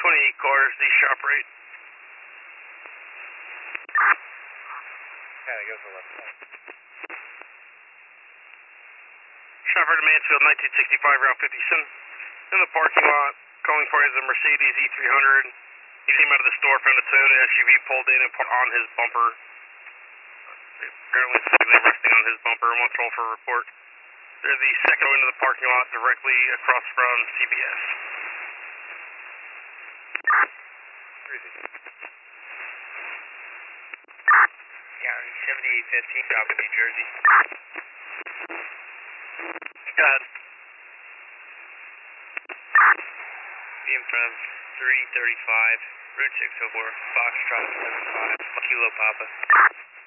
28 cars, the shop rate. Yeah, that goes to left. Shopper to Mansfield, 1965, Route 57. In the parking lot, calling for is a Mercedes E300. He came out of the store, found a Toyota SUV pulled in and put on his bumper. Apparently physically resting on his bumper. I'm on control for a report. They're the second row into the parking lot, directly across from CBS. County 7815, South New Jersey. Go ahead. Be in front of 335, Route 604, Foxtrot 75, Kilo Papa.